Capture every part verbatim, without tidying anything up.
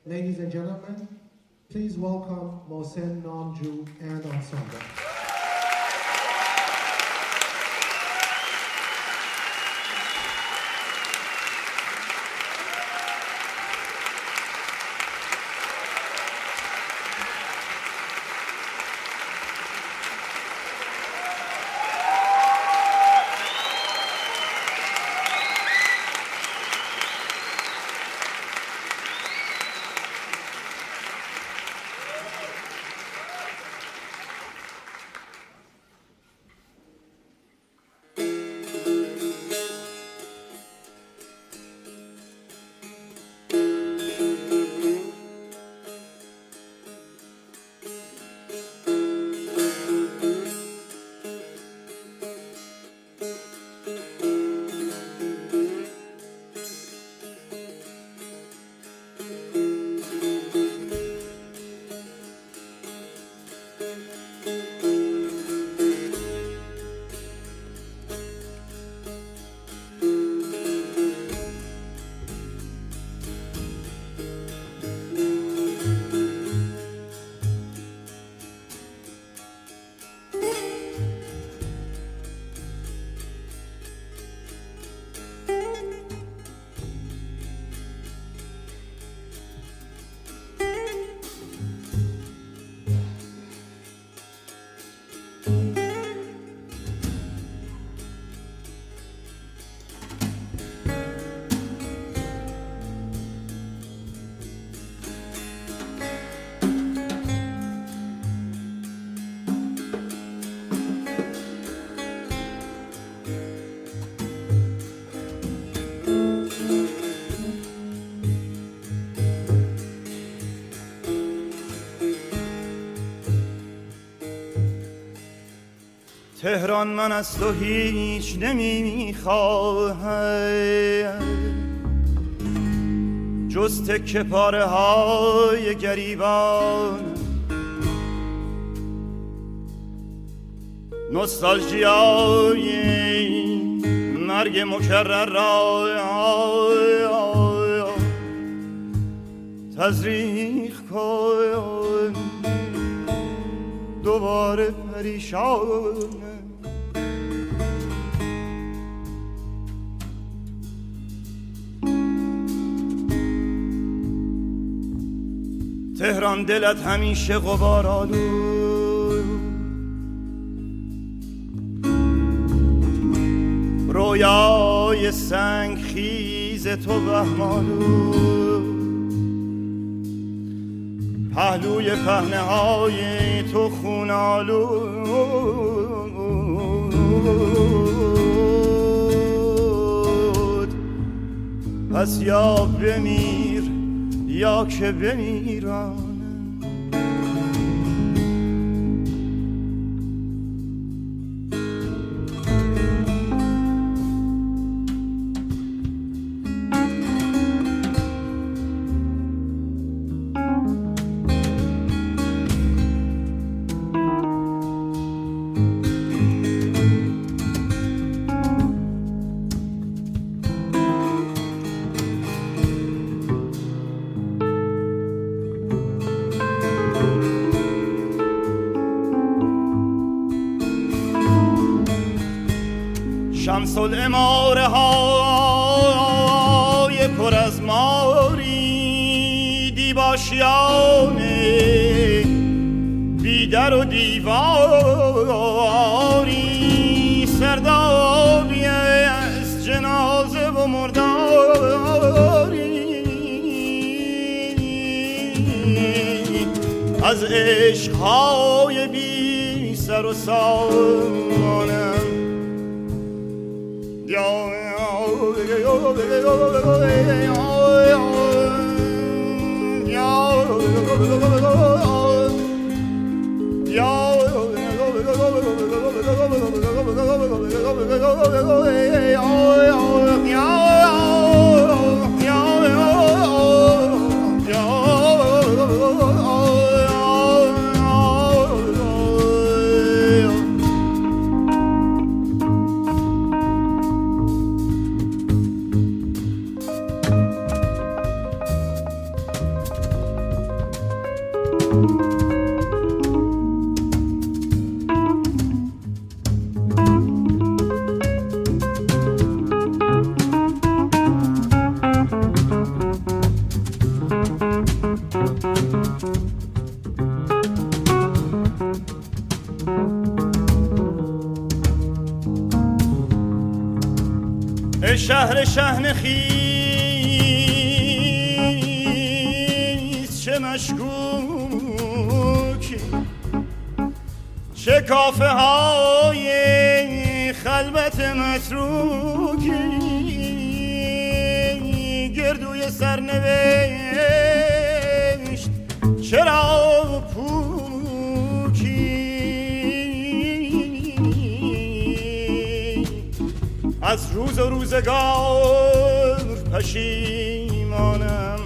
Ladies and gentlemen, please welcome Mohsen Namju and Ensemble. تهران من از تو هیچ نمیخواهم جز تکه پاره های گریبان نوستالژیای مرگ مکرر را تزریق کن دوباره پریشان تهران دلت همیشه غبارآلود رویای سنگ خیز تو وهم‌آلود پهلوی پهنه های تو خون آلود پس یا بمیر یا که بمیرم شمس العماره های پر از ماری دیباشیانه بیدر و دیواری سردابی از جنازه و مرداری از عشقهای بی سر و سامانم شهر شهن خیز چه مشکوکی، چه کافه های خلوت متروکی، گردوی سرنوشت چرا پوکی، از روز و روزگار پشیمانم.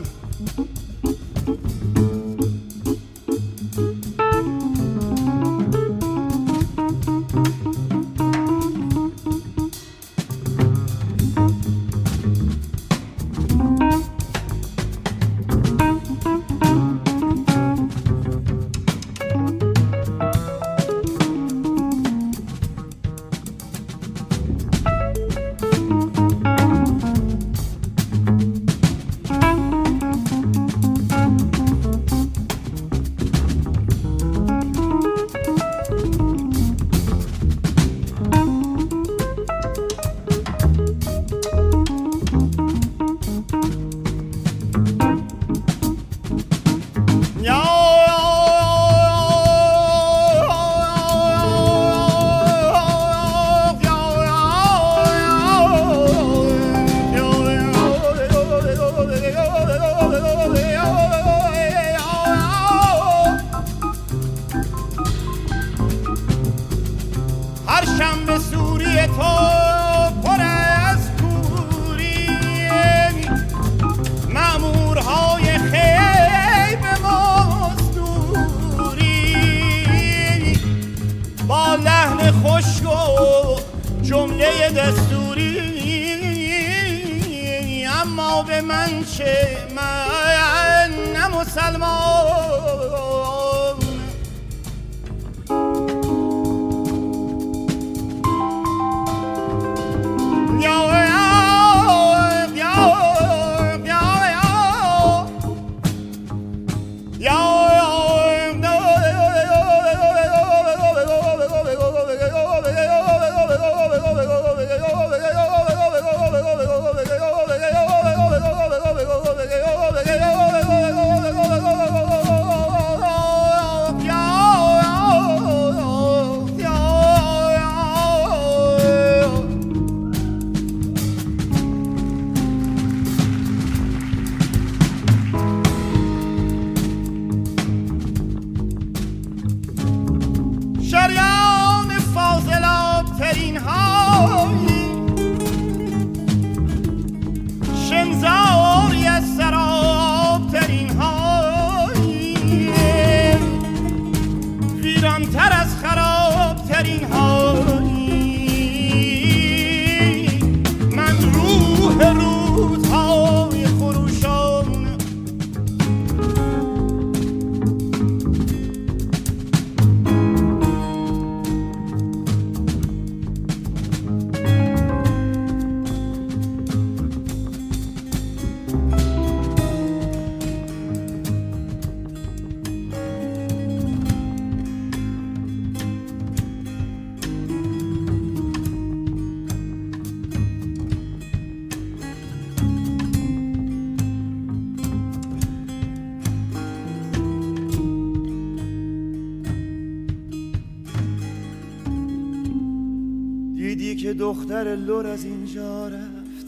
دیدی که دختر لور از اینجا رفت،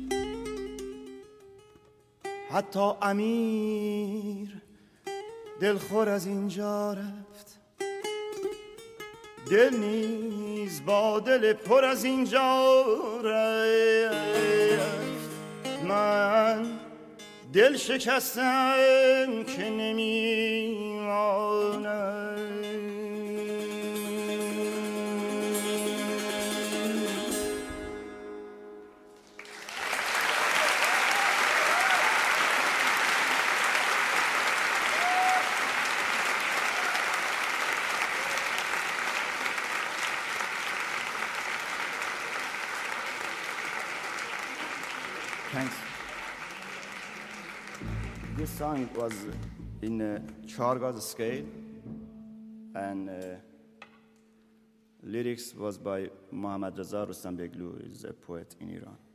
حتی امیر دلخور از اینجا رفت، دل نیز با دل پر از اینجا رفت. من دل شکستم که نمیمانم. Thanks. This song was in a Chargaz scale, and uh, lyrics was by Mohammad Reza Rustanbeglu, who is a poet in Iran.